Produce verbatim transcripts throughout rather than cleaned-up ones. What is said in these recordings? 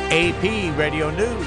A P Radio News.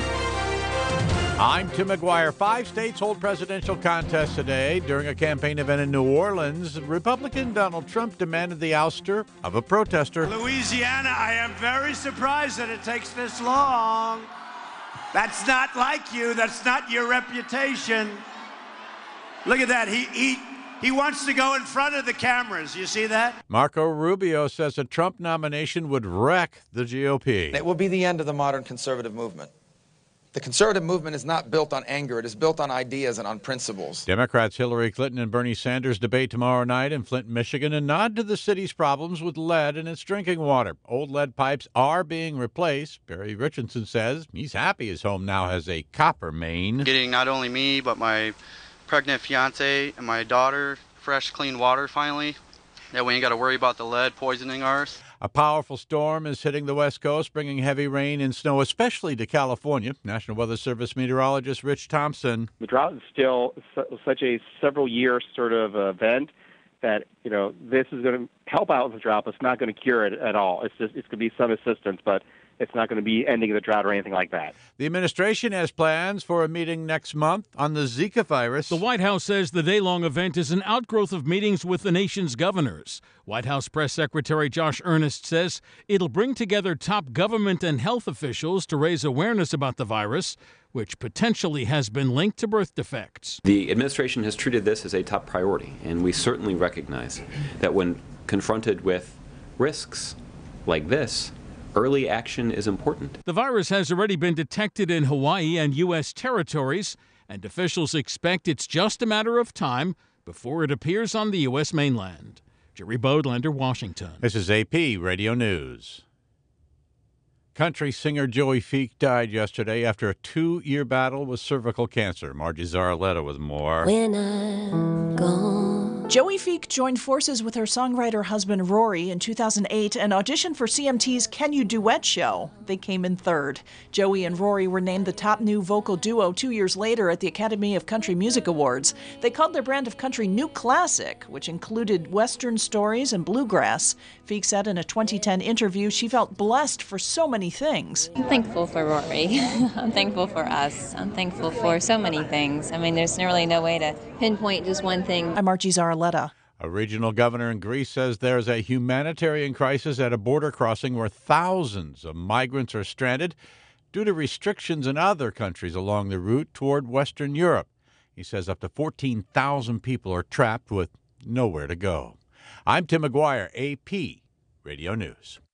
I'm Tim McGuire. Five states hold presidential contests today. During a campaign event in New Orleans, Republican Donald Trump demanded the ouster of a protester. Louisiana, I am very surprised that it takes this long. That's not like you. That's not your reputation. Look at that. He, he, he wants to go in front of the cameras. You see that? Marco Rubio says a Trump nomination would wreck the G O P. It will be the end of the modern conservative movement. The conservative movement is not built on anger. It is built on ideas and on principles. Democrats Hillary Clinton and Bernie Sanders debate tomorrow night in Flint, Michigan, and nod to the city's problems with lead in its drinking water. Old lead pipes are being replaced. Barry Richardson says he's happy his home now has a copper main. Getting not only me, but my pregnant fiance and my daughter fresh, clean water finally. That we ain't got to worry about the lead poisoning ours. A powerful storm is hitting the West Coast, bringing heavy rain and snow, especially to California. National Weather Service meteorologist Rich Thompson. The drought is still such a several-year sort of event that, you know, this is going to help out with the drought, but it's not going to cure it at all. It's just it's going to be some assistance, but it's not going to be ending the drought or anything like that. The administration has plans for a meeting next month on the Zika virus. The White House says the day-long event is an outgrowth of meetings with the nation's governors. White House Press Secretary Josh Earnest says it'll bring together top government and health officials to raise awareness about the virus, which potentially has been linked to birth defects. The administration has treated this as a top priority, and we certainly recognize that when confronted with risks like this, early action is important. The virus has already been detected in Hawaii and U S territories, and officials expect it's just a matter of time before it appears on the U S mainland. Jerry Bodlander, Washington. This is A P Radio News. Country singer Joey Feek died yesterday after a two-year battle with cervical cancer. Margie Zarletta with more. When I'm gone. Joey Feek joined forces with her songwriter husband Rory in two thousand eight and auditioned for C M T's Can You Duet show. They came in third. Joey and Rory were named the top new vocal duo two years later at the Academy of Country Music Awards. They called their brand of country New Classic, which included Western stories and bluegrass. Feek said in a twenty ten interview she felt blessed for so many things. I'm thankful for Rory. I'm thankful for us. I'm thankful for so many things. I mean, there's really no way to pinpoint just one thing. I'm Margie Zarletta. A regional governor in Greece says there's a humanitarian crisis at a border crossing where thousands of migrants are stranded due to restrictions in other countries along the route toward Western Europe. He says up to fourteen thousand people are trapped with nowhere to go. I'm Tim McGuire, A P Radio News.